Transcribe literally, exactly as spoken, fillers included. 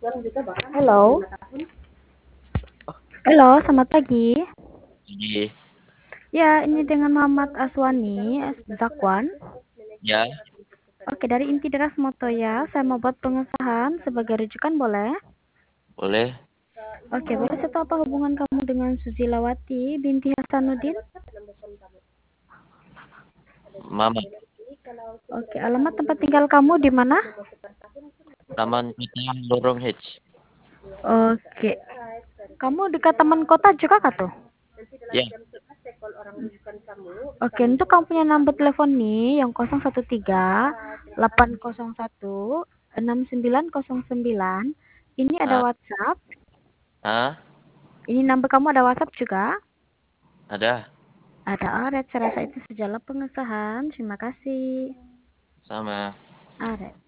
Halo. Halo, selamat pagi. Pagi. Ya, ini dengan Muhammad Aswani Zakwan. Ya, Oke, dari Inti Deras Motoya, saya mau buat pengesahan sebagai rujukan boleh? boleh. Oke, boleh saya tahu apa hubungan kamu dengan Suzilawati binti Hasanuddin? Mama, Oke, alamat tempat tinggal kamu di mana? Taman Kota Lorong H. Oke. Kamu dekat Taman Kota juga kah tuh? Ya, Oke, untuk kamu punya nomor telepon nih yang nol satu tiga delapan nol satu enam sembilan nol sembilan. Ini ada ah, WhatsApp. ah, Ini nomor kamu ada WhatsApp juga? ada, Ada. Alright, saya rasa itu sejalan pengesahan. Terima kasih. sama. Alright.